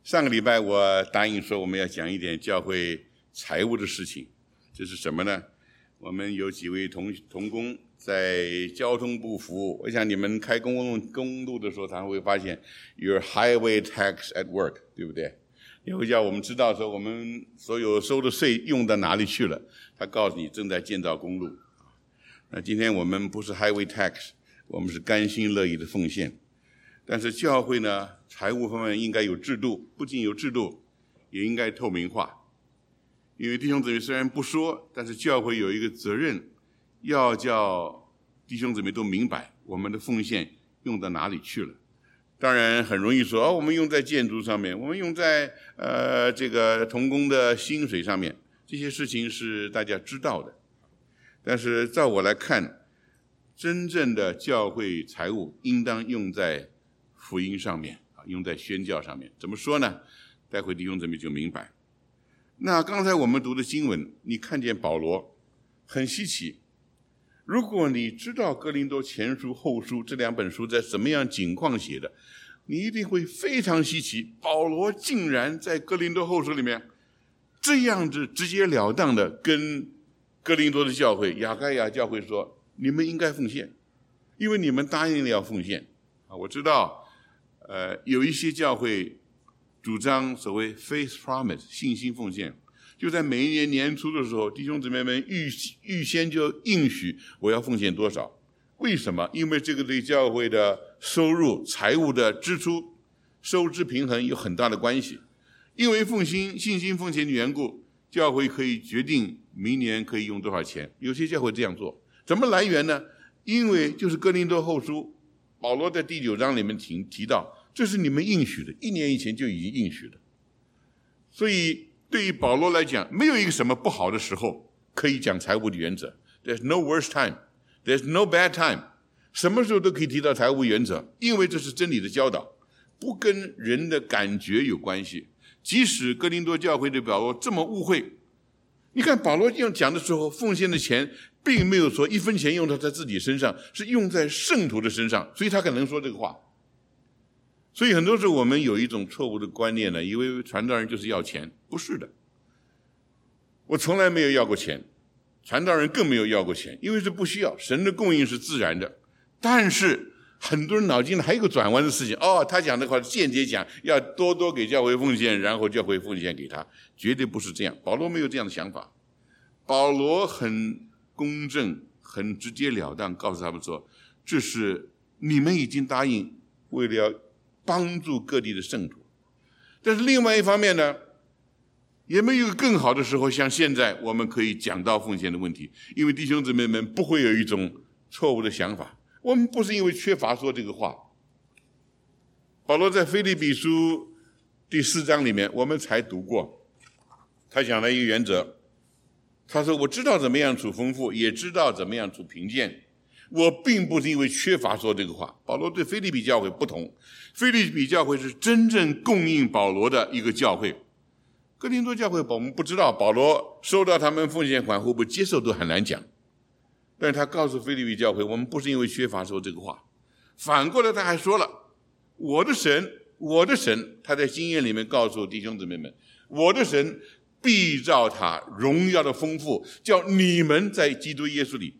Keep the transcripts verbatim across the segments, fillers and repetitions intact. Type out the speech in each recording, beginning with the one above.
上个礼拜我答应说我们要讲一点教会财务的事情，这是什么呢？我们有几位同同工在交通部服务，我想你们开公路公路的时候常常会发现 your highway tax at work， 对不对？也会叫我们知道说我们所有收的税用到哪里去了，他告诉你正在建造公路。那今天我们不是 highway tax， 我们是甘心乐意的奉献。但是教会呢，财务方面应该有制度，不仅有制度，也应该透明化。因为弟兄姊妹虽然不说，但是教会有一个责任，要叫弟兄姊妹都明白我们的奉献用到哪里去了。当然很容易说，哦，我们用在建筑上面，我们用在呃这个同工的薪水上面，这些事情是大家知道的。但是照我来看，真正的教会财务应当用在福音上面，用在宣教上面。怎么说呢？待会弟兄姊妹就明白。那刚才我们读的经文，你看见保罗很稀奇。如果你知道哥林多前书后书这两本书在什么样情况写的，你一定会非常稀奇，保罗竟然在哥林多后书里面这样子直截了当的跟哥林多的教会亚该亚教会说，你们应该奉献，因为你们答应了要奉献啊。我知道呃，有一些教会主张所谓 faith promise 信心奉献，就在每一年年初的时候，弟兄姊妹们预预先就应许我要奉献多少。为什么？因为这个对教会的收入、财务的支出、收支平衡有很大的关系。因为奉献信心奉献的缘故，教会可以决定明年可以用多少钱。有些教会这样做，怎么来源呢？因为就是哥林多后书，保罗在第九章里面提提到，这是你们应许的，一年以前就已经应许的。所以对于保罗来讲，没有一个什么不好的时候可以讲财务的原则。There's no worst time, there's no bad time。什么时候都可以提到财务原则，因为这是真理的教导，不跟人的感觉有关系。即使哥林多教会对保罗这么误会，你看保罗这样讲的时候，奉献的钱并没有说一分钱用到他自己身上，是用在圣徒的身上，所以他可能说这个话。所以很多时候我们有一种错误的观念呢，以为传道人就是要钱，不是的。我从来没有要过钱，传道人更没有要过钱，因为这不需要，神的供应是自然的。但是很多人脑筋还有一个转弯的事情，哦，他讲的话间接讲要多多给教会奉献，然后教会奉献给他，绝对不是这样。保罗没有这样的想法，保罗很公正，很直截了当告诉他们说，这是你们已经答应为了要帮助各地的圣徒。但是另外一方面呢，也没有更好的时候，像现在我们可以讲到奉献的问题，因为弟兄姊妹们不会有一种错误的想法。我们不是因为缺乏说这个话。保罗在腓立比书第四章里面我们才读过，他讲了一个原则，他说我知道怎么样处丰富，也知道怎么样处贫贱，我并不是因为缺乏说这个话。保罗对腓立比教会不同，腓立比教会是真正供应保罗的一个教会。哥林多教会我们不知道保罗收到他们奉献款会不会接受都很难讲，但是他告诉腓立比教会，我们不是因为缺乏说这个话。反过来他还说了，我的神我的神，他在经验里面告诉弟兄姊妹们，我的神必照他荣耀的丰富，叫你们在基督耶稣里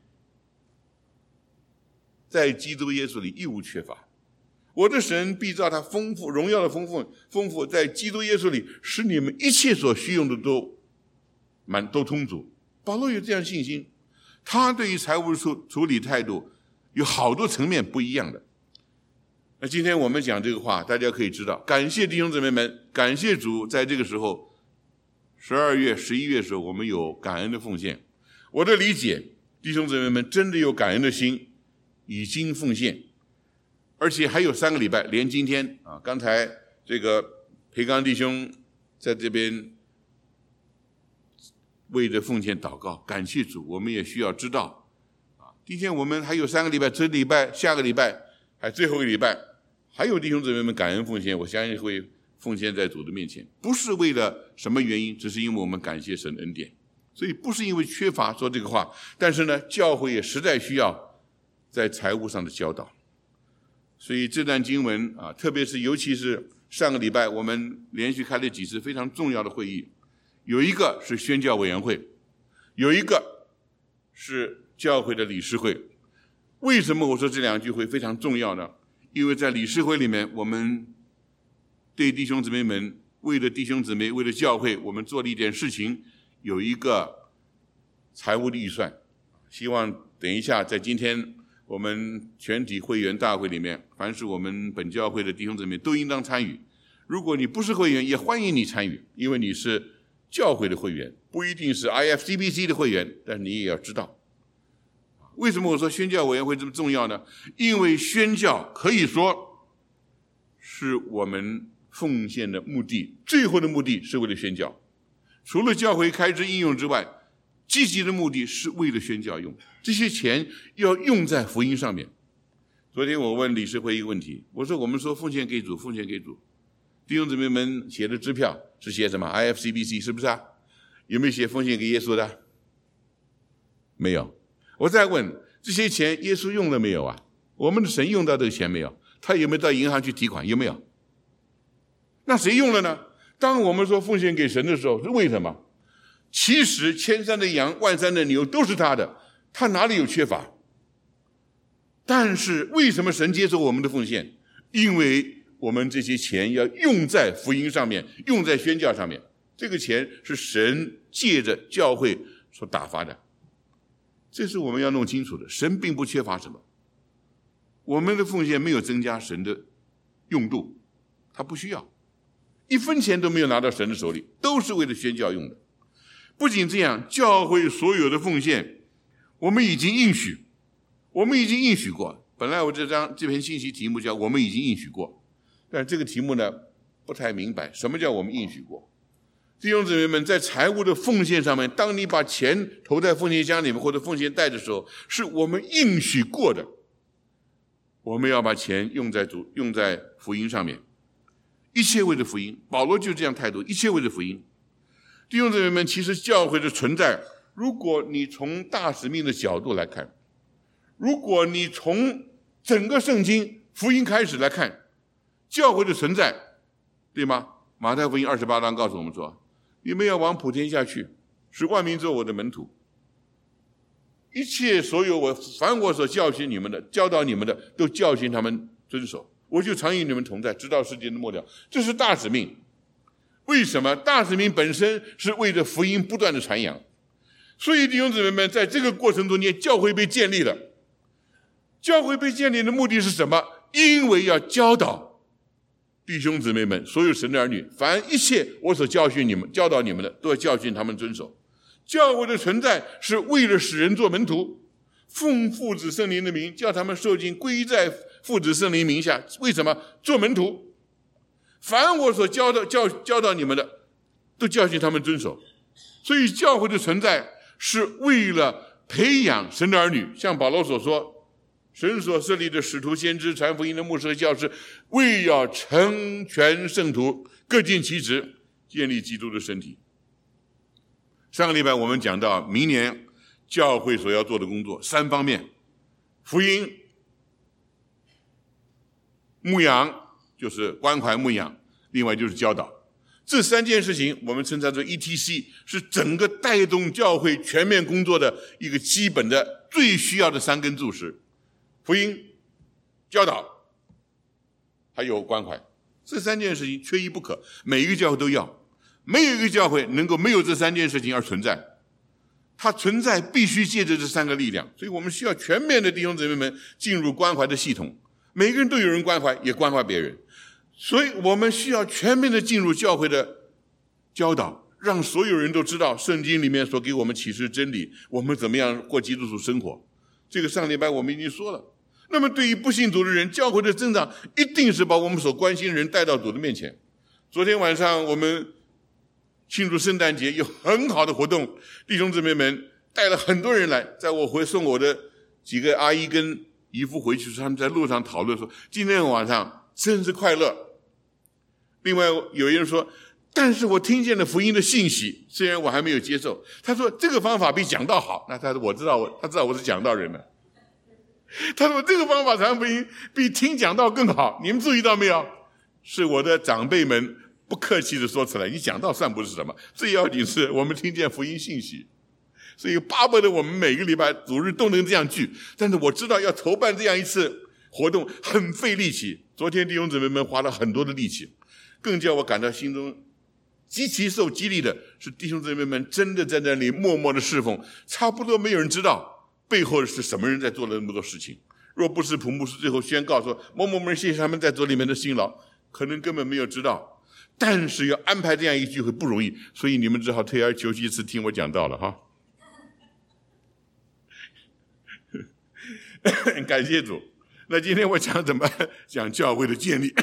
在基督耶稣里一无缺乏。我的神必照他丰富荣耀的丰富丰富在基督耶稣里，使你们一切所需用的都满都充足。保罗有这样信心，他对于财务处处理态度有好多层面不一样的。那今天我们讲这个话，大家可以知道，感谢弟兄姊妹们，感谢主，在这个时候十二月十一月的时候，我们有感恩的奉献。我的理解，弟兄姊妹们真的有感恩的心，已经奉献，而且还有三个礼拜，连今天啊，刚才这个培刚弟兄在这边为着奉献祷告，感谢主。我们也需要知道啊，今天我们还有三个礼拜，这礼拜下个礼拜还最后一个礼拜，还有弟兄姊妹们感恩奉献，我相信会奉献在主的面前，不是为了什么原因，只是因为我们感谢神恩典。所以不是因为缺乏说这个话，但是呢，教会也实在需要在财务上的教导。所以这段经文啊，特别是尤其是上个礼拜我们连续开了几次非常重要的会议，有一个是宣教委员会，有一个是教会的理事会。为什么我说这两句会非常重要呢？因为在理事会里面，我们对弟兄姊妹们，为了弟兄姊妹，为了教会，我们做了一点事情，有一个财务的预算。希望等一下在今天我们全体会员大会里面，凡是我们本教会的弟兄姊妹都应当参与。如果你不是会员，也欢迎你参与，因为你是教会的会员，不一定是 I F C B C 的会员，但你也要知道。为什么我说宣教委员会这么重要呢？因为宣教可以说是我们奉献的目的，最后的目的是为了宣教。除了教会开支应用之外，积极的目的是为了宣教用，这些钱要用在福音上面。昨天我问理事会一个问题，我说我们说奉献给主，奉献给主，弟兄姊妹们写的支票是写什么 I F C B C 是不是啊？有没有写奉献给耶稣的？没有。我再问，这些钱耶稣用了没有啊？我们的神用到这个钱没有？他有没有到银行去提款？有没有？那谁用了呢？当我们说奉献给神的时候，是为什么？其实千山的羊万山的牛都是他的，他哪里有缺乏？但是为什么神接受我们的奉献？因为我们这些钱要用在福音上面，用在宣教上面。这个钱是神借着教会所打发的，这是我们要弄清楚的。神并不缺乏什么，我们的奉献没有增加神的用度，他不需要，一分钱都没有拿到神的手里，都是为了宣教用的。不仅这样，教会所有的奉献我们已经应许，我们已经应许过。本来我这张这篇信息题目叫我们已经应许过，但这个题目呢不太明白，什么叫我们应许过？弟兄姊妹们，在财务的奉献上面，当你把钱投在奉献箱里面或者奉献袋的时候，是我们应许过的。我们要把钱用在主用在福音上面，一切为了福音。保罗就这样态度，一切为了福音。弟兄姊妹们，其实教会的存在，如果你从大使命的角度来看，如果你从整个圣经福音开始来看，教会的存在，对吗？马太福音二十八章告诉我们说，你们要往普天下去，使万民做我的门徒，一切所有我凡我所教训你们的，教导你们的，都教训他们遵守，我就常与你们同在，直到世界的末了。这是大使命。为什么？大使命本身是为了福音不断的传扬，所以弟兄姊妹们，在这个过程中间，教会被建立了。教会被建立的目的是什么？因为要教导弟兄姊妹们，所有神的儿女，凡一切我所教训你们、教导你们的，都要教训他们遵守。教会的存在是为了使人做门徒，奉父子圣灵的名，叫他们受尽归在父子圣灵名下。为什么？做门徒。凡我所教导教教导你们的，都教训他们遵守。所以教会的存在是为了培养神的儿女，像保罗所说，神所设立的使徒先知、传福音的牧师和教师，为要成全圣徒，各尽其职，建立基督的身体。上个礼拜我们讲到明年教会所要做的工作三方面：福音、牧养，就是关怀牧养，另外就是教导。这三件事情我们称之为 E T C， 是整个带动教会全面工作的一个基本的最需要的三根柱石：福音、教导还有关怀。这三件事情缺一不可，每一个教会都要。没有一个教会能够没有这三件事情而存在，它存在必须借着这三个力量。所以我们需要全面的弟兄姊妹们进入关怀的系统，每个人都有人关怀，也关怀别人。所以我们需要全面的进入教会的教导，让所有人都知道圣经里面所给我们启示真理，我们怎么样过基督徒生活。这个上礼拜我们已经说了。那么对于不信主的人，教会的增长一定是把我们所关心的人带到主的面前。昨天晚上我们庆祝圣诞节有很好的活动，弟兄姊妹们带了很多人来，在我回送我的几个阿姨跟姨父回去时，他们在路上讨论说，今天晚上真是快乐。另外有人说，但是我听见了福音的信息，虽然我还没有接受。他说这个方法比讲道好。那他说我知道我他知道我是讲道人了。他说这个方法传福音比听讲道更好。你们注意到没有？ 是我的长辈们不客气的说出来，你讲道算不是什么，最要紧是我们听见福音信息。所以巴不得我们每个礼拜主日都能这样聚，但是我知道要筹办这样一次活动很费力气。昨天弟兄姊妹们花了很多的力气，更叫我感到心中极其受激励的是，弟兄姊妹们真的在那里默默的侍奉，差不多没有人知道背后是什么人在做了那么多事情。若不是普牧师最后宣告说某某某人谢谢他们在做里面的辛劳，可能根本没有知道。但是要安排这样一聚会不容易，所以你们只好退而求其次听我讲道了哈。感谢主。那今天我讲怎么讲教会的建立，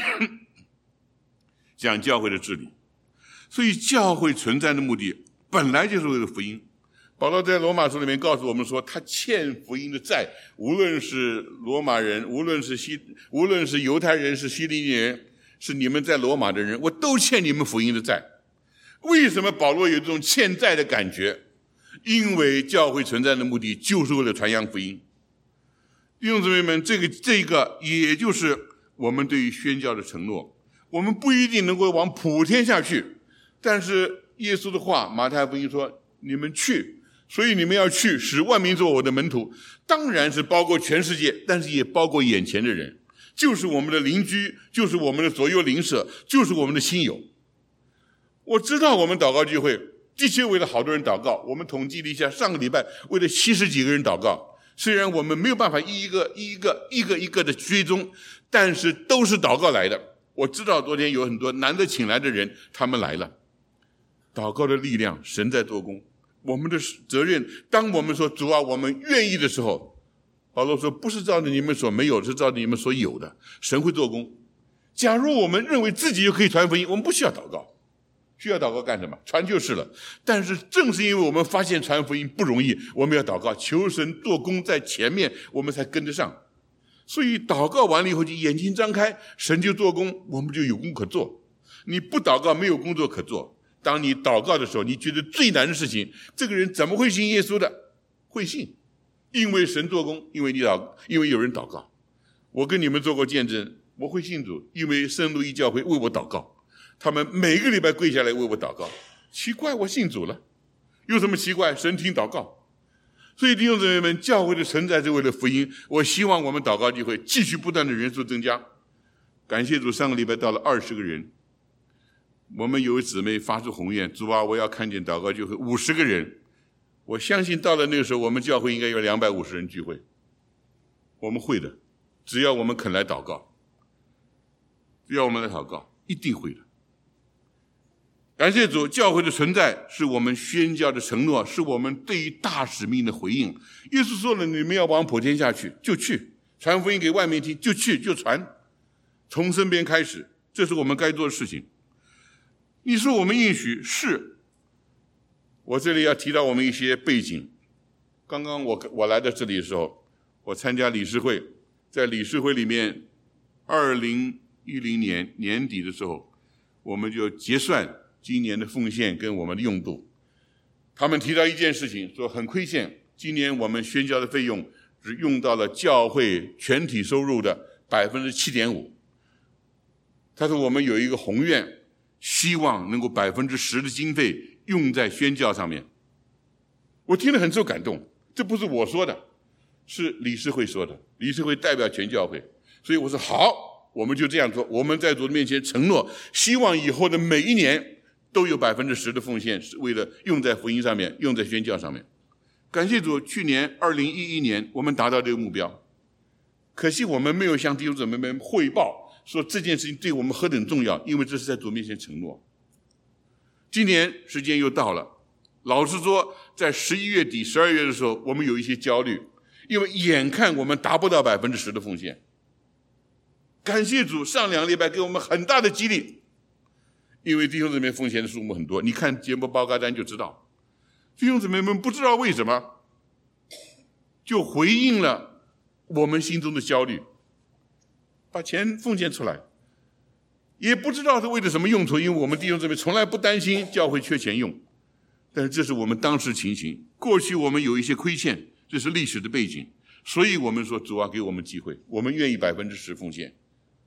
讲教会的治理。所以教会存在的目的本来就是为了福音。保罗在罗马书里面告诉我们说，他欠福音的债，无论是罗马人，无论是西，无论是犹太人，是希利尼人，是你们在罗马的人，我都欠你们福音的债。为什么保罗有这种欠债的感觉？因为教会存在的目的就是为了传扬福音。弟兄姊妹们，这个这个也就是我们对于宣教的承诺。我们不一定能够往普天下去，但是耶稣的话，马太福音说，你们去，所以你们要去，使万民做我的门徒。当然是包括全世界，但是也包括眼前的人，就是我们的邻居，就是我们的左右邻舍，就是我们的亲友。我知道我们祷告聚会的确为了好多人祷告，我们统计了一下，上个礼拜为了七十几个人祷告。虽然我们没有办法一个一个一个一个的追踪，但是都是祷告来的。我知道昨天有很多难得请来的人，他们来了。祷告的力量，神在做工。我们的责任，当我们说主啊，我们愿意的时候，保罗说不是照着你们所没有，是照着你们所有的，神会做工。假如我们认为自己就可以传福音，我们不需要祷告。需要祷告干什么？传就是了。但是正是因为我们发现传福音不容易，我们要祷告，求神做工在前面，我们才跟得上。所以祷告完了以后，就眼睛张开，神就做工，我们就有工可做。你不祷告，没有工作可做。当你祷告的时候，你觉得最难的事情，这个人怎么会信耶稣的？会信，因为神做工，因为你祷，因为有人祷告。我跟你们做过见证，我会信主，因为圣路易教会为我祷告。他们每个礼拜跪下来为我祷告，奇怪，我信主了，有什么奇怪？神听祷告。所以弟兄姊妹们，教会的存在是为了福音。我希望我们祷告聚会继续不断的人数增加。感谢主，上个礼拜到了二十个人。我们有位姊妹发出宏愿，主啊，我要看见祷告聚会五十个人。我相信到了那个时候，我们教会应该有两百五十人聚会。我们会的，只要我们肯来祷告，只要我们来祷告，一定会的。感谢主，教会的存在是我们宣教的承诺，是我们对于大使命的回应。耶稣说了，你们要往普天下去，就去，传福音给外面听，就去就传，从身边开始，这是我们该做的事情。你说我们应许是，我这里要提到我们一些背景。刚刚我我来到这里的时候，我参加理事会，在理事会里面，二零一零年年底的时候，我们就结算今年的奉献跟我们的用度。他们提到一件事情，说很亏欠，今年我们宣教的费用只用到了教会全体收入的 百分之七点五。 他说我们有一个宏愿，希望能够 百分之十 的经费用在宣教上面。我听了很受感动，这不是我说的，是理事会说的，理事会代表全教会。所以我说好，我们就这样做，我们在主的面前承诺，希望以后的每一年都有 百分之十 的奉献是为了用在福音上面，用在宣教上面。感谢主，去年二零一一年我们达到这个目标。可惜我们没有向弟兄姊妹们汇报说这件事情对我们何等重要，因为这是在主面前承诺。今年时间又到了，老实说，在十一月底十二月的时候，我们有一些焦虑，因为眼看我们达不到 百分之十 的奉献。感谢主，上两个礼拜给我们很大的激励，因为弟兄姊妹奉献的数目很多，你看节目报告单就知道。弟兄姊妹们不知道为什么就回应了我们心中的焦虑，把钱奉献出来，也不知道是为了什么用途，因为我们弟兄姊妹从来不担心教会缺钱用，但是这是我们当时情形。过去我们有一些亏欠，这是历史的背景，所以我们说主啊，给我们机会，我们愿意 百分之十 奉献。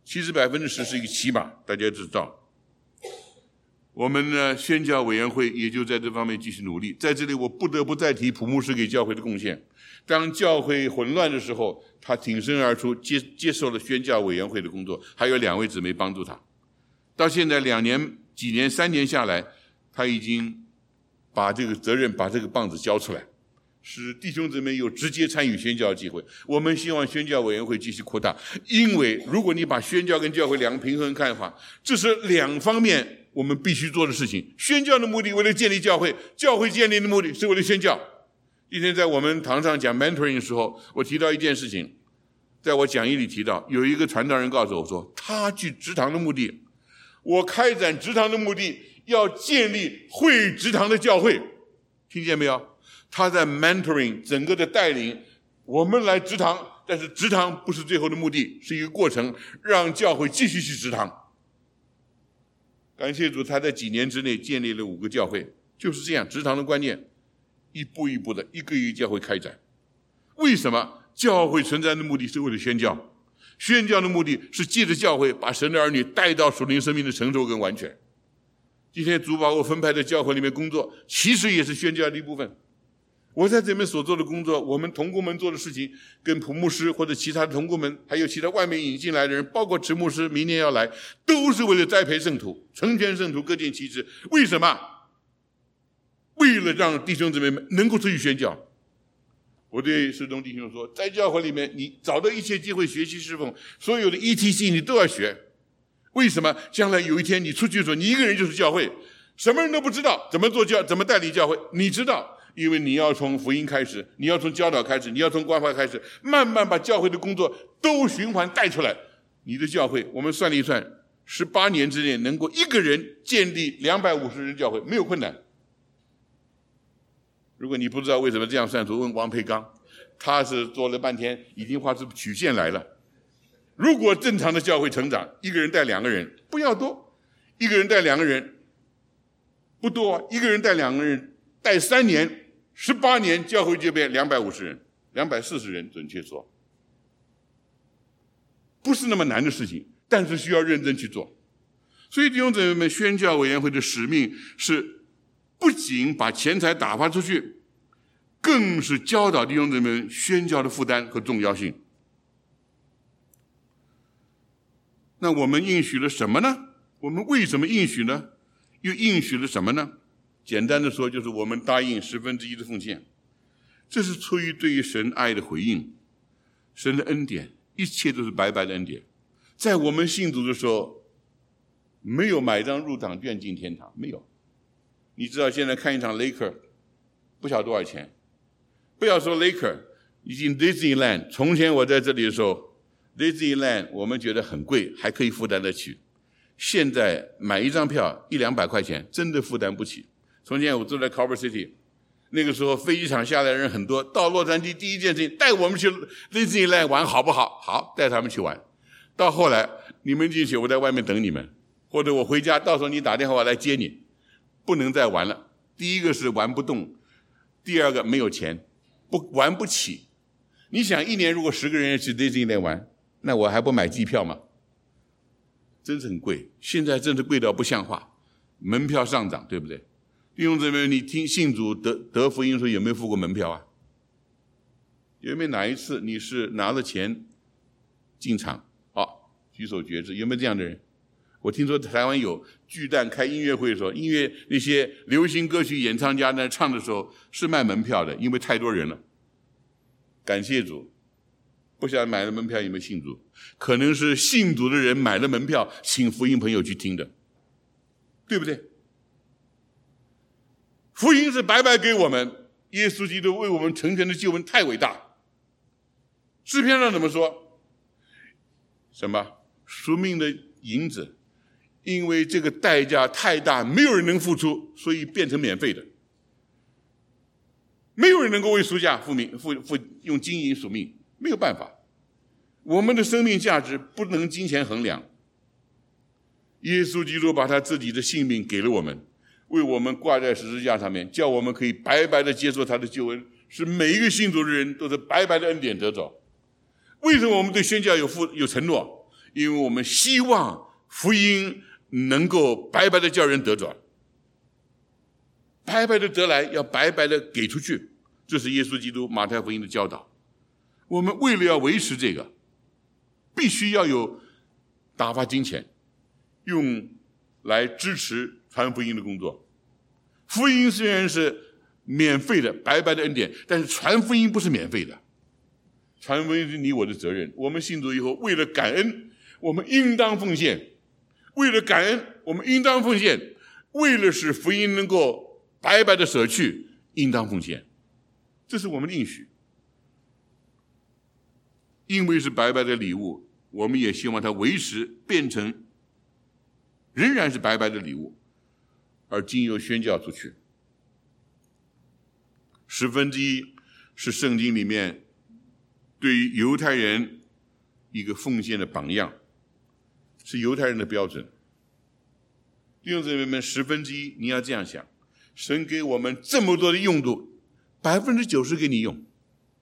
其实百分之十是一个起码，大家知道。我们呢，宣教委员会也就在这方面继续努力。在这里，我不得不再提普牧师给教会的贡献。当教会混乱的时候，他挺身而出，接接受了宣教委员会的工作，还有两位姊妹帮助他。到现在两年、几年、三年下来，他已经把这个责任、把这个棒子交出来，使弟兄姊妹有直接参与宣教的机会。我们希望宣教委员会继续扩大，因为如果你把宣教跟教会两个平衡看法，这是两方面我们必须做的事情。宣教的目的为了建立教会，教会建立的目的是为了宣教。今天在我们堂上讲 mentoring 的时候，我提到一件事情，在我讲义里提到，有一个传道人告诉我说，他去职堂的目的，我开展职堂的目的要建立会职堂的教会，听见没有？他在 mentoring 整个的带领我们来职堂，但是职堂不是最后的目的，是一个过程，让教会继续去职堂。感谢主，他在几年之内建立了五个教会，就是这样，职堂的观念一步一步的一个一个教会开展。为什么？教会存在的目的是为了宣教，宣教的目的是借着教会把神的儿女带到属灵生命的成熟跟完全。今天主把我分派在教会里面工作，其实也是宣教的一部分。我在这边所做的工作，我们同工们做的事情，跟普牧师或者其他的同工们，还有其他外面引进来的人，包括池牧师明年要来，都是为了栽培圣徒，成全圣徒，各尽其职。为什么？为了让弟兄姊妹们能够出去宣教。我对世东弟兄说，在教会里面你找到一切机会学习侍奉，所有的 E T C 你都要学。为什么？将来有一天你出去的时候，你一个人就是教会，什么人都不知道，怎么做教，怎么带领教会，你知道，因为你要从福音开始，你要从教导开始，你要从关怀开始，慢慢把教会的工作都循环带出来。你的教会，我们算了一算，十八年之内能够一个人建立两百五十人教会，没有困难。如果你不知道为什么这样算数，问王培刚，他是做了半天，已经画出曲线来了。如果正常的教会成长，一个人带两个人，不要多，一个人带两个人不多啊，一个人带两个人，带三年，十八年，教会就变两百五十人，两百四十人，准确说，不是那么难的事情，但是需要认真去做。所以弟兄姊妹们，宣教委员会的使命是不仅把钱财打发出去，更是教导弟兄姊妹们宣教的负担和重要性。那我们应许了什么呢？我们为什么应许呢？又应许了什么呢？简单的说，就是我们答应十分之一的奉献，这是出于对于神爱的回应，神的恩典，一切都是白白的恩典。在我们信主的时候，没有买张入场券进天堂，没有。你知道现在看一场 Laker 不晓得多少钱，不要说 Laker， 已经 Disneyland， 从前我在这里的时候 Disneyland 我们觉得很贵，还可以负担得起，现在买一张票一两百块钱真的负担不起。从前我住在 Culver City， 那个时候飞机场下来的人很多，到洛杉矶第一件事情带我们去 Disneyland 玩好不好？好，带他们去玩。到后来你们进去，我在外面等你们，或者我回家，到时候你打电话来接你，不能再玩了。第一个是玩不动，第二个没有钱，不玩不起。你想一年如果十个人去 Disneyland 玩，那我还不买机票吗？真是很贵，现在真是贵到不像话，门票上涨，对不对？弟兄姊妹，你听信主得得福音的时候有没有付过门票啊？有没有哪一次你是拿了钱进场？好，举手决志，有没有这样的人？我听说台湾有巨蛋开音乐会的时候，音乐那些流行歌曲演唱家在唱的时候是卖门票的，因为太多人了。感谢主，不晓得买了门票有没有信主，可能是信主的人买了门票请福音朋友去听的，对不对？福音是白白给我们，耶稣基督为我们成全的救恩太伟大。诗篇上怎么说？什么赎命的银子，因为这个代价太大，没有人能付出，所以变成免费的。没有人能够为赎价付命，付付用金银赎命，没有办法。我们的生命价值不能金钱衡量。耶稣基督把他自己的性命给了我们，为我们挂在十字架上面，叫我们可以白白的接受他的救恩，使每一个信主的人都是白白的恩典得着。为什么我们对宣教有负有承诺？ 因为我们希望福音能够白白的叫人得着，白白的得来，要白白的给出去。这是耶稣基督马太福音的教导。我们为了要维持这个，必须要有打发金钱，用来支持传福音的工作。福音虽然是免费的，白白的恩典，但是传福音不是免费的。传福音是你我的责任。我们信主以后，为了感恩，我们应当奉献；为了感恩，我们应当奉献；为了使福音能够白白的舍去，应当奉献。这是我们的应许。因为是白白的礼物，我们也希望它维持变成仍然是白白的礼物，而经由宣教出去。十分之一是圣经里面对于犹太人一个奉献的榜样，是犹太人的标准。弟兄姊妹们，十分之一你要这样想，神给我们这么多的用度，百分之九十给你用，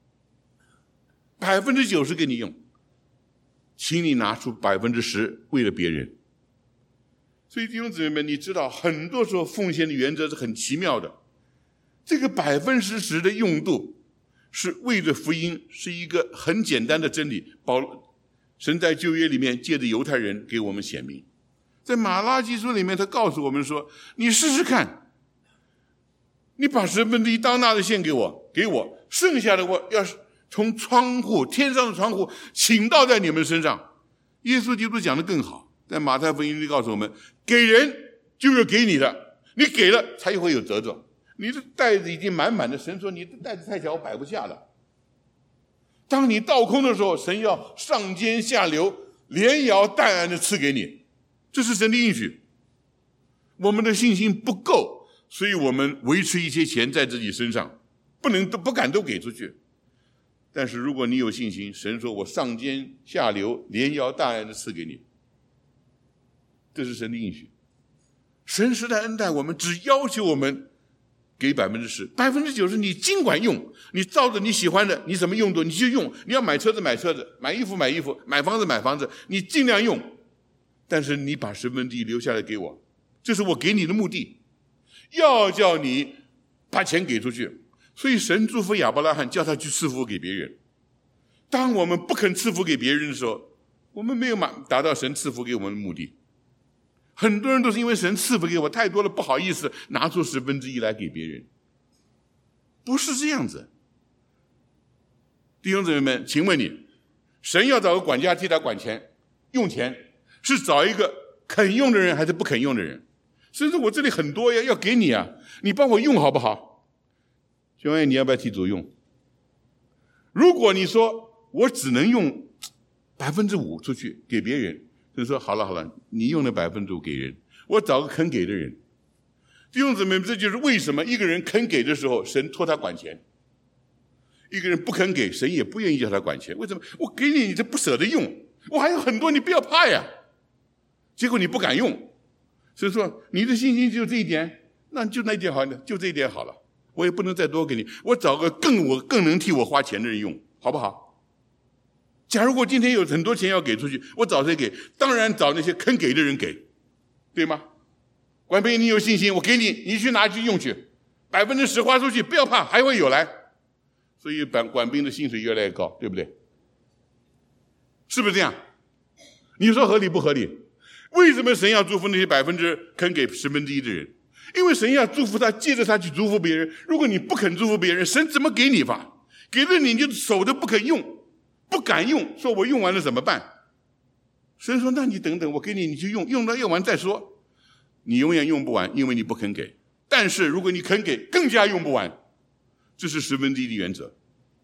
百分之九十给你用，请你拿出百分之十为了别人。所以弟兄姊妹们，你知道很多时候奉献的原则是很奇妙的。这个百分之十的用度是为了福音，是一个很简单的真理。保神在旧约里面借着犹太人给我们显明，在马拉基书里面他告诉我们说，你试试看，你把十分之一当纳的献给我，给我，剩下的我要从窗户，天上的窗户倾倒在你们身上。耶稣基督讲得更好，在马太福音里告诉我们，给人就要给你的，你给了才会有得着。你的袋子已经满满的，神说你的袋子太小，我摆不下了。当你倒空的时候，神要上尖下流，连摇带按的赐给你，这是神的应许。我们的信心不够，所以我们维持一些钱在自己身上，不能不敢都给出去。但是如果你有信心，神说我上尖下流，连摇带按的赐给你，这是神的应许。神实在恩待我们，只要求我们给百分之十，百分之九十你尽管用，你照着你喜欢的，你什么用途你就用。你要买车子买车子，买衣服买衣服，买房子买房子，你尽量用。但是你把十分之一留下来给我，这是我给你的目的，要叫你把钱给出去。所以神祝福亚伯拉罕，叫他去赐福给别人。当我们不肯赐福给别人的时候，我们没有达到神赐福给我们的目的。很多人都是因为神赐福给我太多了，不好意思拿出十分之一来给别人，不是这样子。弟兄姊妹们，请问你，神要找个管家替他管钱用钱，是找一个肯用的人还是不肯用的人？甚至我这里很多呀，要给你啊，你帮我用好不好？兄弟，你要不要替主用？如果你说我只能用百分之五出去给别人，就说好了好了，你用了百分之五给人，我找个肯给的人。弟兄姊妹，这就是为什么一个人肯给的时候，神托他管钱；一个人不肯给，神也不愿意叫他管钱。为什么？我给你，你这不舍得用，我还有很多，你不要怕呀。结果你不敢用，所以说你的信心就这一点，那就那一点好，就这一点好了。我也不能再多给你，我找个更我更能替我花钱的人用，好不好？假如我今天有很多钱要给出去，我找谁给？当然找那些肯给的人给，对吗？管兵，你有信心，我给你，你去拿去用去，百分之十花出去，不要怕，还会有来。所以管管兵的薪水越来越高，对不对？是不是这样？你说合理不合理？为什么神要祝福那些百分之肯给十分之一的人？因为神要祝福他，借着他去祝福别人。如果你不肯祝福别人，神怎么给你法？给了你，你就守着不肯用，不敢用，说我用完了怎么办？神说那你等等，我给你，你去用，用到用完再说。你永远用不完，因为你不肯给。但是如果你肯给，更加用不完。这是十分之一的原则。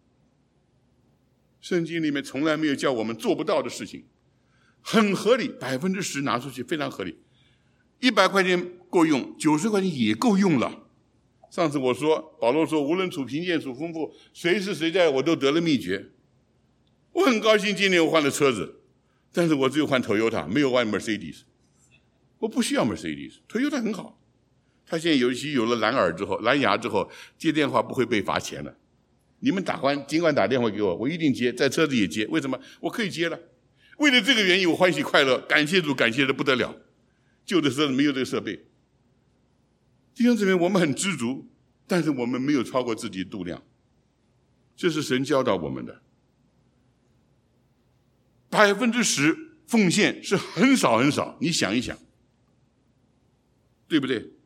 圣经里面从来没有叫我们做不到的事情，很合理，百分之十拿出去非常合理。一百块钱够用，九十块钱也够用了。上次我说，保罗说，无论处贫贱处丰富，谁是谁在，我都得了秘诀。我很高兴，今年我换了车子，但是我只有换 Toyota， 没有换 Mercedes。我不需要 Mercedes，Toyota 很好。他现在尤其有了蓝耳之后，蓝牙之后，接电话不会被罚钱了。你们打官尽管打电话给我，我一定接，在车子也接。为什么？我可以接了。 为了这个原因，我欢喜快乐，感谢主，感谢的不得了。旧的时候没有这个设备，弟兄姊妹，我们很知足，但是我们没有超过自己的度量，这是神教导我们的。百分之十奉献是很少很少，你想一想，对不对？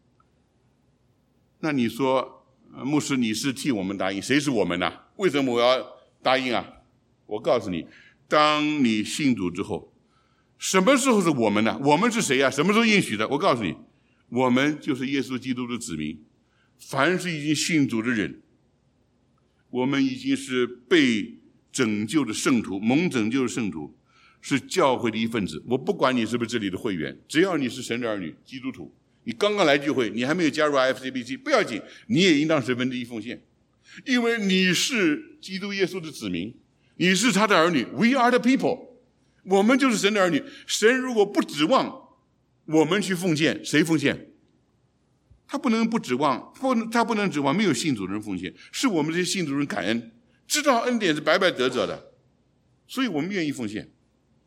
那你说，牧师，你是替我们答应，谁是我们呢、啊？为什么我要答应啊？我告诉你，当你信主之后，什么时候是我们呢？我们是谁呀、啊？什么时候应许的？我告诉你，我们就是耶稣基督的子民，凡是已经信主的人，我们已经是被拯救的圣徒，蒙拯救的圣徒，是教会的一份子。我不管你是不是这里的会员，只要你是神的儿女，基督徒，你刚刚来聚会，你还没有加入 I F C B C， 不要紧，你也应当十分之一奉献，因为你是基督耶稣的子民，你是他的儿女。 We are the people， 我们就是神的儿女。神如果不指望我们去奉献，谁奉献？他不能不指望，不，他不能指望没有信主的人奉献，是我们这些信主的人感恩，知道恩典是白白得着的，所以我们愿意奉献。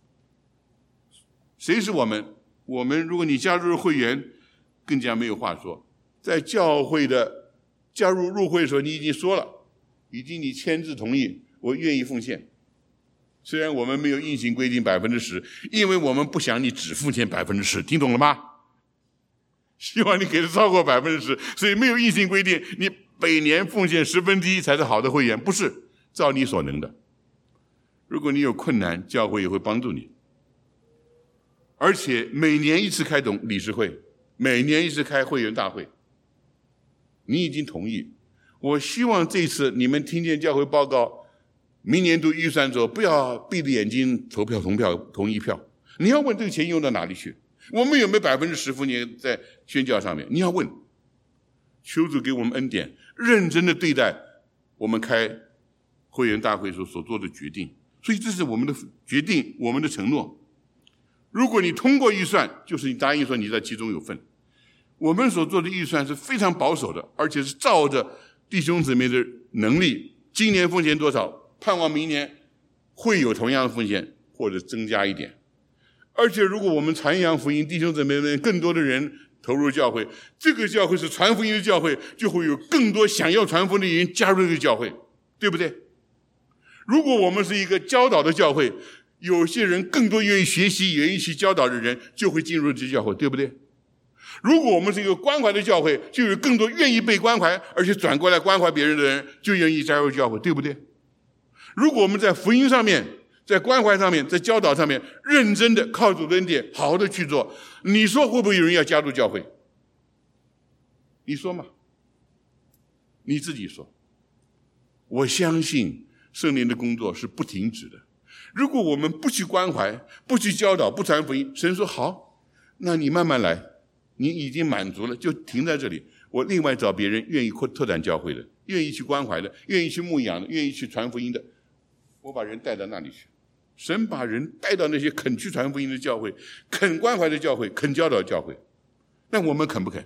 谁是我们？我们如果你加入了会员，更加没有话说。在教会的加入入会的时候，你已经说了，已经你签字同意，我愿意奉献。虽然我们没有硬性规定百分之十，因为我们不想你只奉献百分之十，听懂了吗？希望你给的超过百分之十，所以没有硬性规定，你每年奉献十分之一才是好的会员，不是照你所能的。如果你有困难，教会也会帮助你。而且每年一次开董理事会，每年一次开会员大会，你已经同意。我希望这次你们听见教会报告，明年度预算的时候，不要闭着眼睛投票同票同一票，你要问这个钱用到哪里去。我们有没有百分之十奉献在宣教上面？你要问，求主给我们恩典，认真的对待我们开会员大会时所做的决定。所以这是我们的决定，我们的承诺。如果你通过预算，就是你答应说你在其中有份。我们所做的预算是非常保守的，而且是照着弟兄姊妹的能力，今年奉献多少，盼望明年会有同样的奉献，或者增加一点。而且如果我们传扬福音，弟兄姊妹们更多的人投入教会，这个教会是传福音的教会，就会有更多想要传福音的人加入这个教会，对不对？如果我们是一个教导的教会，有些人更多愿意学习，愿意去教导的人就会进入这教会，对不对？如果我们是一个关怀的教会，就有更多愿意被关怀而且转过来关怀别人的人就愿意加入教会，对不对？如果我们在福音上面，在关怀上面，在教导上面认真的靠主的恩典好好的去做，你说会不会有人要加入教会？你说嘛？你自己说。我相信圣灵的工作是不停止的。如果我们不去关怀，不去教导，不传福音，神说好，那你慢慢来，你已经满足了，就停在这里。我另外找别人愿意拓展教会的，愿意去关怀的，愿意去牧养的，愿意去传福音的，我把人带到那里去。神把人带到那些肯去传福音的教会，肯关怀的教会，肯教导的教会。那我们肯不肯？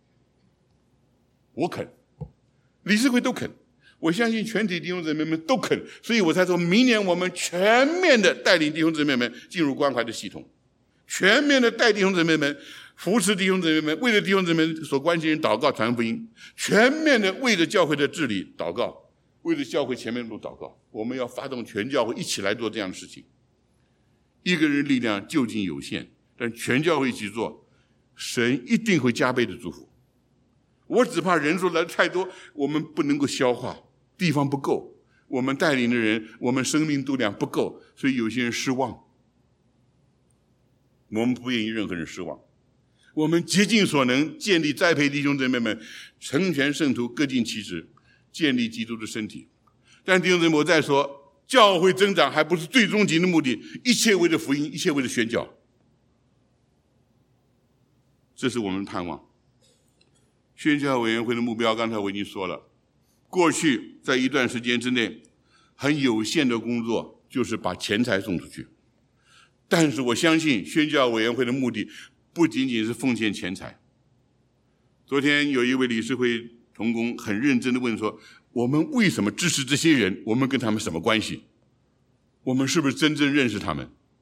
我肯，理事会都肯，我相信全体弟兄姊妹们都肯，所以我才说明年我们全面的带领弟兄姊妹们进入关怀的系统，全面的带弟兄姊妹们扶持弟兄姊妹们，为了弟兄姊妹所关心人祷告传福音，全面的为了教会的治理祷告，为了教会前面的路祷告。我们要发动全教会一起来做这样的事情。一个人力量究竟有限，但全教会一起做，神一定会加倍的祝福。我只怕人数来的太多，我们不能够消化，地方不够，我们带领的人，我们生命度量不够，所以有些人失望。我们不愿意任何人失望，我们竭尽所能建立栽培弟兄姊妹们，成全圣徒，各尽其职，建立基督的身体。但弟兄姊妹，我再说，教会增长还不是最终极的目的，一切为了福音，一切为了宣教，这是我们盼望。宣教委员会的目标刚才我已经说了，过去在一段时间之内很有限的工作就是把钱财送出去，但是我相信宣教委员会的目的不仅仅是奉献钱财。昨天有一位理事会同工很认真地问说，我们为什么支持这些人？我们跟他们什么关系？我们是不是真正认识他们？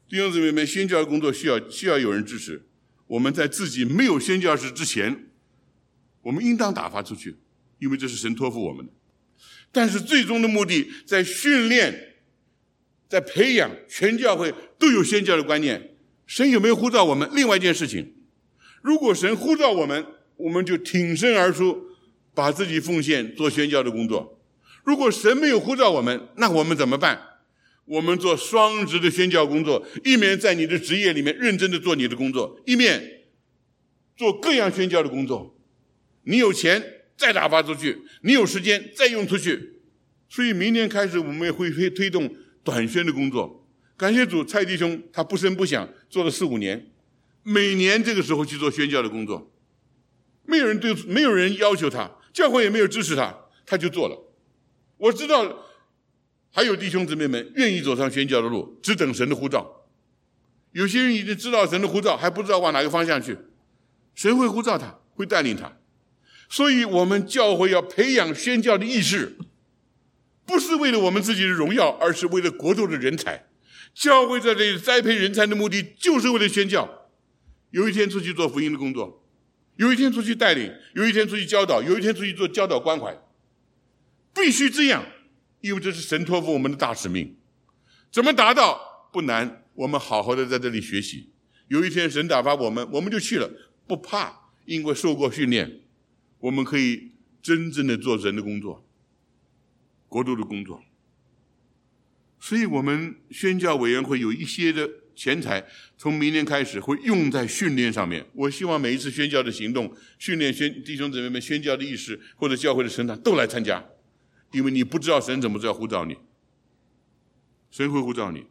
弟兄姊妹们，宣教的工作需要需要有人支持。我们在自己没有宣教士之前，我们应当打发出去，因为这是神托付我们的。但是最终的目的，在训练，在培养全教会都有宣教的观念。神有没有呼召我们？另外一件事情，如果神呼召我们，我们就挺身而出，把自己奉献做宣教的工作。如果神没有呼召我们，那我们怎么办？我们做双职的宣教工作，一面在你的职业里面认真的做你的工作，一面做各样宣教的工作。你有钱再打发出去，你有时间再用出去。所以明年开始我们也会推推动短宣的工作。感谢主，蔡弟兄他不声不响做了四五年，每年这个时候去做宣教的工作，没有人对没有人要求他，教会也没有支持他，他就做了。我知道还有弟兄姊妹们愿意走上宣教的路，只等神的呼召。有些人已经知道神的呼召，还不知道往哪个方向去，神会呼召他，会带领他。所以我们教会要培养宣教的意识，不是为了我们自己的荣耀，而是为了国度的人才。教会在这里栽培人才的目的，就是为了宣教。有一天出去做福音的工作，有一天出去带领，有一天出去教导，有一天出去做教导关怀，必须这样，因为这是神托付我们的大使命。怎么达到？不难，我们好好的在这里学习。有一天神打发我们，我们就去了，不怕，因为受过训练，我们可以真正的做神的工作，国度的工作。所以我们宣教委员会有一些的钱财，从明年开始会用在训练上面。我希望每一次宣教的行动，训练宣弟兄姊妹们宣教的意识，或者教会的成长都来参加，因为你不知道神怎么知道呼召你，神会呼召你。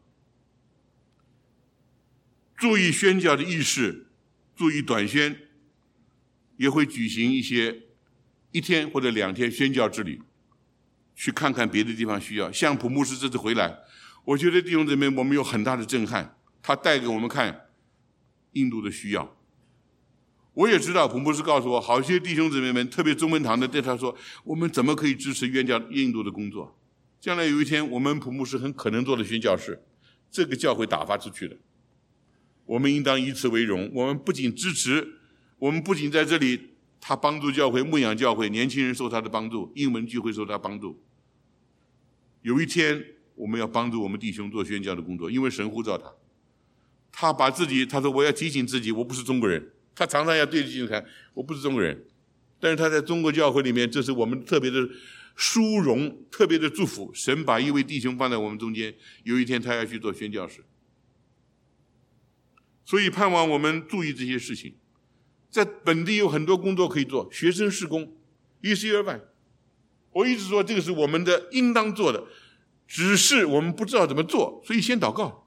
注意宣教的意识，注意短宣，也会举行一些一天或者两天宣教之旅，去看看别的地方需要。像普牧师这次回来，我觉得弟兄姊妹我们有很大的震撼，他带给我们看印度的需要。我也知道普牧师告诉我，好些弟兄姊妹们，特别中文堂的对他说，我们怎么可以支持宣教印度的工作？将来有一天我们普牧师很可能做了宣教士，这个教会打发出去的，我们应当以此为荣。我们不仅支持，我们不仅在这里他帮助教会，牧养教会，年轻人受他的帮助，英文聚会受他帮助。有一天我们要帮助我们弟兄做宣教的工作，因为神呼召他，他把自己，他说我要提醒自己，我不是中国人，他常常要对着镜子看，我不是中国人。但是他在中国教会里面，这是我们特别的殊荣，特别的祝福。神把一位弟兄放在我们中间，有一天他要去做宣教士。所以盼望我们注意这些事情。在本地有很多工作可以做，学生事工，一事二办。我一直说这个是我们的应当做的，只是我们不知道怎么做，所以先祷告。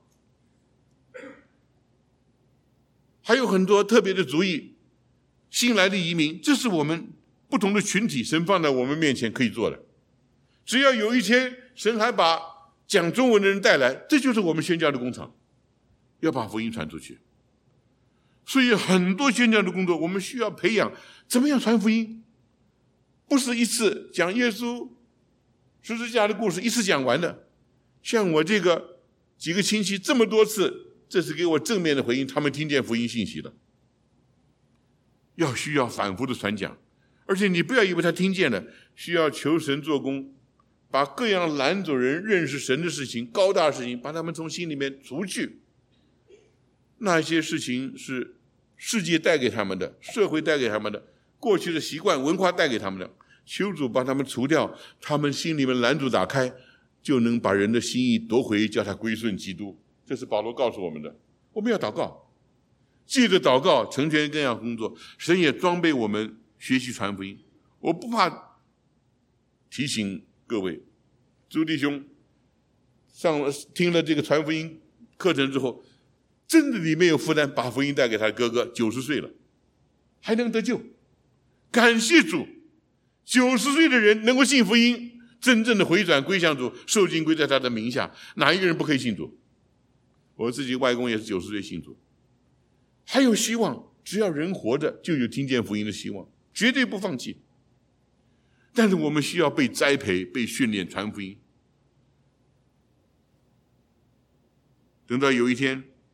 还有很多特别的主意，新来的移民，这是我们不同的群体，神放在我们面前可以做的。只要有一天神还把讲中文的人带来，这就是我们宣教的工厂，要把福音传出去。所以很多宣教的工作我们需要培养，怎么样传福音，不是一次讲耶稣十字架的故事一次讲完的。像我这个几个亲戚这么多次，这是给我正面的回应，他们听见福音信息了。要需要反复的传讲，而且你不要以为他听见了，需要求神做工，把各样拦阻人认识神的事情，高大的事情，把他们从心里面除去。那些事情是世界带给他们的，社会带给他们的，过去的习惯文化带给他们的，求主把他们除掉，他们心里面拦阻打开，就能把人的心意夺回，叫他归顺基督。这是保罗告诉我们的。我们要祷告，借着祷告成全各样工作，神也装备我们学习传福音。我不怕提醒各位，朱弟兄上了听了这个传福音课程之后，真的你没有负担，把福音带给他的哥哥，九十岁了还能得救，感谢主。九十岁的人能够信福音，真正的回转归向主，受尽归在他的名下，哪一个人不可以信主？我自己外公也是九十岁信主，还有希望。只要人活着，就有听见福音的希望，绝对不放弃。但是我们需要被栽培，被训练传福音。等到有一天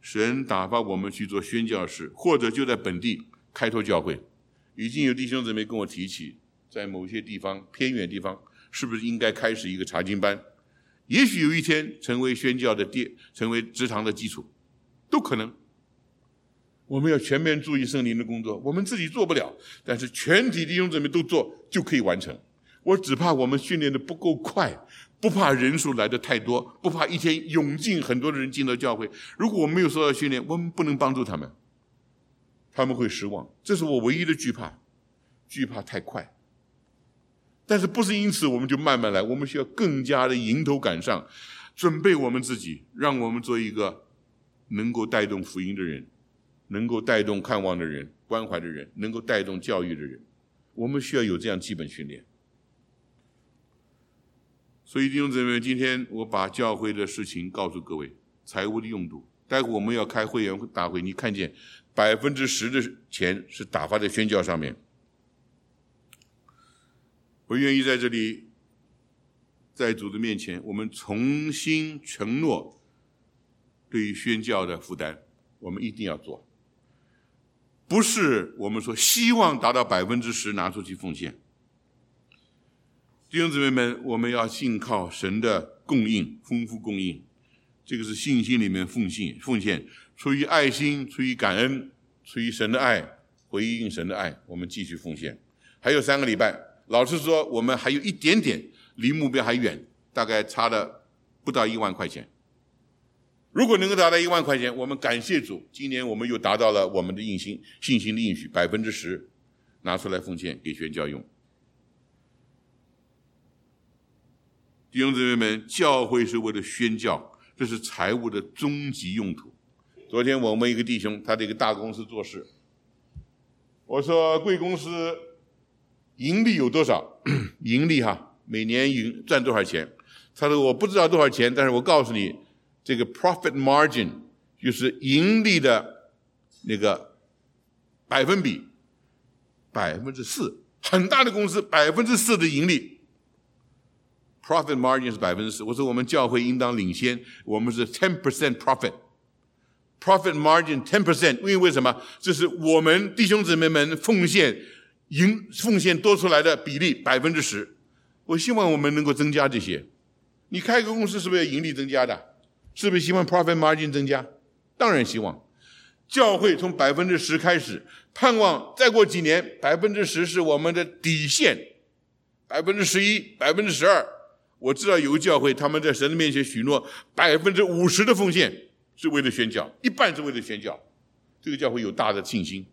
神打发我们去做宣教士，或者就在本地开拓教会。已经有弟兄姊妹跟我提起，在某些地方偏远地方，是不是应该开始一个查经班？也许有一天成为宣教的地，成为职堂的基础，都可能。我们要全面注意圣灵的工作，我们自己做不了，但是全体弟兄姊妹都做就可以完成。我只怕我们训练的不够快，不怕人数来的太多，不怕一天涌进很多的人进到教会。如果我们没有受到训练，我们不能帮助他们，他们会失望。这是我唯一的惧怕，惧怕太快。但是不是因此我们就慢慢来，我们需要更加的迎头赶上，准备我们自己，让我们做一个能够带动福音的人，能够带动看望的人，关怀的人，能够带动教育的人。我们需要有这样基本训练。所以弟兄姊妹，今天我把教会的事情告诉各位，财务的用途。待会我们要开会员大会，你看见百分之十的钱是打发在宣教上面。我愿意在这里，在主的面前，我们重新承诺对于宣教的负担，我们一定要做。不是我们说希望达到百分之十拿出去奉献。弟兄姊妹们，我们要信靠神的供应，丰富供应，这个是信心里面奉献，奉献出于爱心，出于感恩，出于神的爱，回应神的爱，我们继续奉献。还有三个礼拜，老实说，我们还有一点点离目标还远，大概差了不到一万块钱。如果能够达到一万块钱，我们感谢主，今年我们又达到了我们的信心信心的应许，百分之十拿出来奉献给宣教用。弟兄姊妹们，教会是为了宣教，这是财务的终极用途。昨天我们一个弟兄，他在一个大公司做事，我说贵公司盈利有多少？盈利哈，每年盈赚多少钱？他说我不知道多少钱，但是我告诉你，这个 profit margin 就是盈利的那个百分比，百分之四，很大的公司百分之四的盈利。Profit margin 是百分之十，我说我们教会应当领先，我们是 ten percent profit。Profit margin ten percent， 因为为什么？这是我们弟兄姊妹们奉献盈奉献多出来的比例百分之十。我希望我们能够增加这些。你开个公司是不是要盈利增加的？是不是希望 profit margin 增加？当然希望。教会从百分之十开始，盼望再过几年百分之十是我们的底线，百分之十一、百分之十二。我知道有个教会，他们在神的面前许诺百分之五十的奉献是为了宣教，一半是为了宣教。这个教会有大的信心，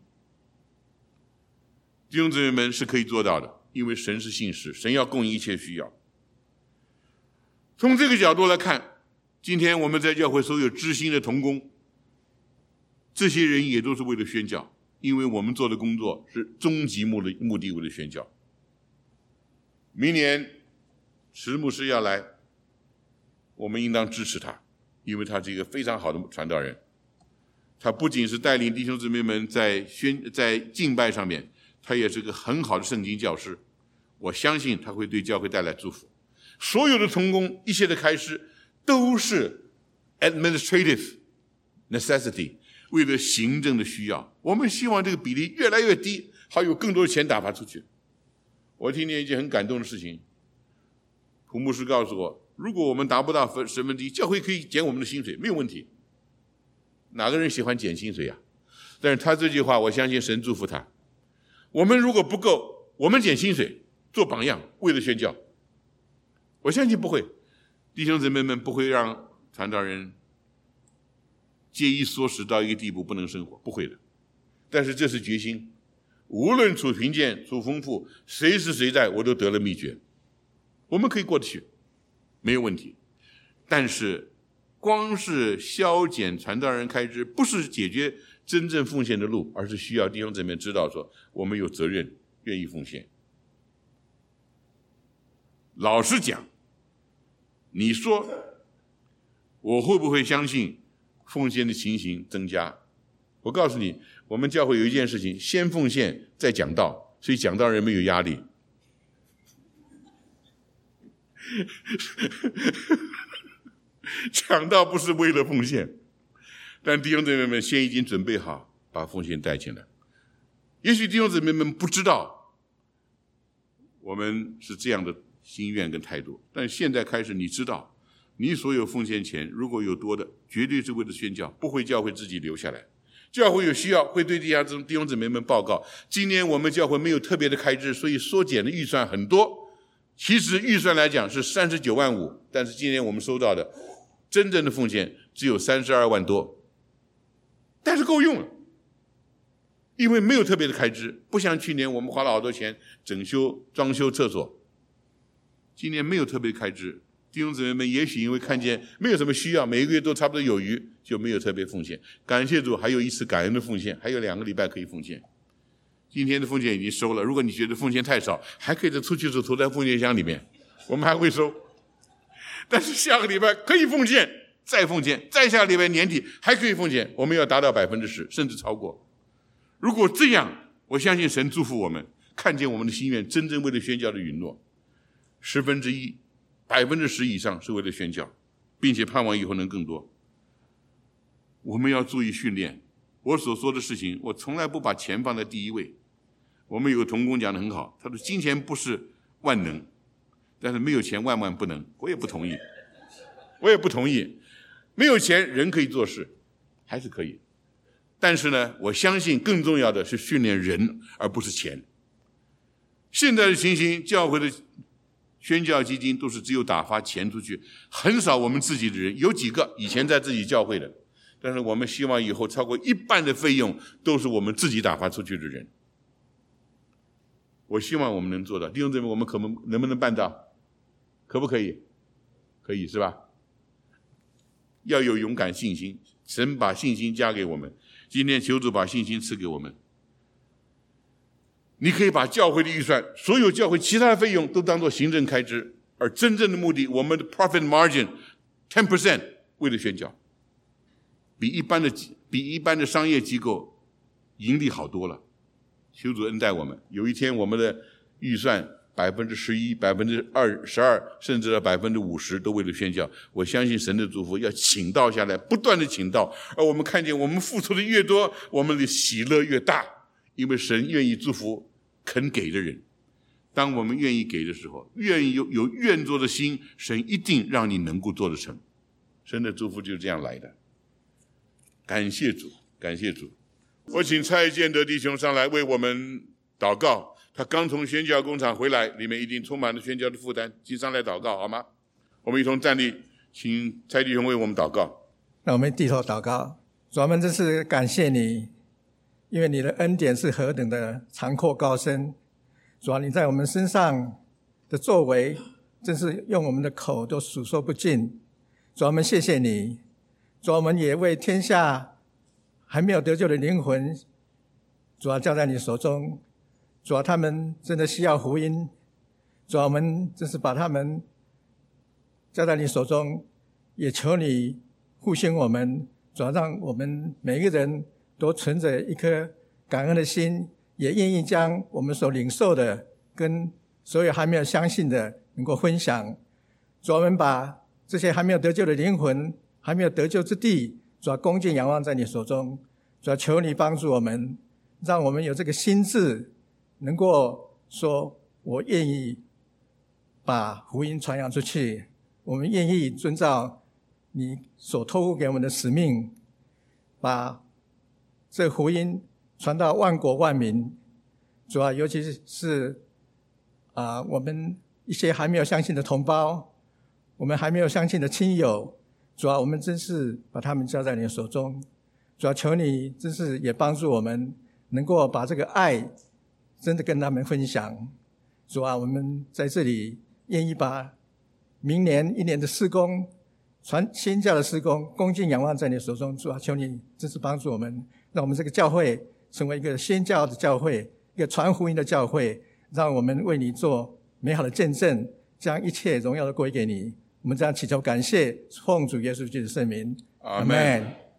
弟兄姊妹们是可以做到的，因为神是信实，神要供应一切需要。从这个角度来看，今天我们在教会所有知心的同工，这些人也都是为了宣教，因为我们做的工作是终极目的目的为了宣教。明年石牧师要来，我们应当支持他，因为他是一个非常好的传道人。他不仅是带领弟兄姊妹们在宣在敬拜上面，他也是个很好的圣经教师。我相信他会对教会带来祝福。所有的同工一切的开支都是 administrative necessity， 为了行政的需要。我们希望这个比例越来越低，好有更多的钱打发出去。我听见一件很感动的事情，普牧师告诉我，如果我们达不到十分之一，教会可以减我们的薪水，没有问题。哪个人喜欢减薪水啊？但是他这句话，我相信神祝福他。我们如果不够，我们减薪水，做榜样，为了宣教。我相信不会，弟兄姊妹们不会让传道人节衣缩食到一个地步不能生活，不会的。但是这是决心，无论处贫贱处丰富，谁是谁在，我都得了秘诀。我们可以过得去，没有问题。但是光是削减传道人开支，不是解决真正奉献的路，而是需要弟兄姊妹知道说，我们有责任，愿意奉献。老实讲，你说我会不会相信奉献的情形增加？我告诉你，我们教会有一件事情，先奉献再讲道，所以讲道人没有压力。讲道不是为了奉献， 但弟兄姊妹们先已经准备好把奉献带进来。也许弟兄姊妹们不知道我们是这样的心愿跟态度，但现在开始你知道，你所有奉献钱如果有多的，绝对是为了宣教，不会教会自己留下来。教会有需要会对弟兄姊妹们报告，今年我们教会没有特别的开支，所以缩减的预算很多。其实预算来讲是三十九万五，但是今年我们收到的真正的奉献只有三十二万多，但是够用了，因为没有特别的开支，不像去年我们花了好多钱整修装修厕所，今年没有特别开支。弟兄姊妹们也许因为看见没有什么需要，每一个月都差不多有余，就没有特别奉献。感谢主，还有一次感恩的奉献，还有两个礼拜可以奉献。今天的奉献已经收了，如果你觉得奉献太少，还可以再出去的时候投在奉献箱里面，我们还会收。但是下个礼拜可以奉献，再奉献，再下个礼拜年底还可以奉献，我们要达到百分之十，甚至超过。如果这样，我相信神祝福我们，看见我们的心愿真正为了宣教的允诺，十分之一。百分之十以上是为了宣教，并且盼望以后能更多。我们要注意训练。我所说的事情，我从来不把钱放在第一位。我们有个同工讲得很好，他说金钱不是万能，但是没有钱万万不能。我也不同意，我也不同意。没有钱人可以做事，还是可以。但是呢，我相信更重要的是训练人，而不是钱。现在的情形，教会的宣教基金都是只有打发钱出去，很少我们自己的人，有几个以前在自己教会的，但是我们希望以后超过一半的费用都是我们自己打发出去的人。我希望我们能做到，弟兄姊妹，我们可能能不能办到？可不可以？可以是吧？要有勇敢信心，神把信心加给我们，今天求主把信心赐给我们。你可以把教会的预算，所有教会其他的费用都当作行政开支，而真正的目的，我们的 profit margin ten percent 为了宣教，比一般的比一般的商业机构盈利好多了。求主恩待我们，有一天我们的预算百分之十一、百分之二十二，甚至百分之五十都为了宣教。我相信神的祝福要倾倒下来，不断的倾倒，而我们看见我们付出的越多，我们的喜乐越大，因为神愿意祝福肯给的人。当我们愿意给的时候，愿意有有愿做的心，神一定让你能够做得成。神的祝福就是这样来的。感谢主，感谢主。我请蔡建德弟兄上来为我们祷告，他刚从宣教工厂回来，里面一定充满了宣教的负担，请上来祷告好吗？我们一同站立，请蔡弟兄为我们祷告。 那我们低头祷告。主，我们真是感谢你，因为你的恩典是何等的长阔高深。主啊，你在我们身上的作为，真是用我们的口都数说不尽。主啊，我们谢谢你。主啊，我们也为天下还没有得救的灵魂，主啊，交在你手中。主啊，他们真的需要福音。主啊，我们真是把他们交在你手中，也求你复兴我们。主啊，让我们每一个人都存着一颗感恩的心，也愿意将我们所领受的跟所有还没有相信的能够分享。主啊，我们把这些还没有得救的灵魂，还没有得救之地，主啊，恭敬仰望在你手中。主啊，求你帮助我们，让我们有这个心志，能够说我愿意把福音传扬出去，我们愿意遵照你所托付给我们的使命，把这福音传到万国万民。主啊，尤其是啊、呃，我们一些还没有相信的同胞，我们还没有相信的亲友，主啊，我们真是把他们交在你的手中。主啊，求你真是也帮助我们，能够把这个爱真的跟他们分享。主啊，我们在这里愿意把明年一年的事工，传宣教的事工，恭敬仰望在你手中。主啊，求你真是帮助我们，让我们这个教会成为一个宣教的教会，一个传福音的教会，让我们为你做美好的见证，将一切荣耀都归给你。我们这样祈求感谢，奉主耶稣基督的圣名，阿们。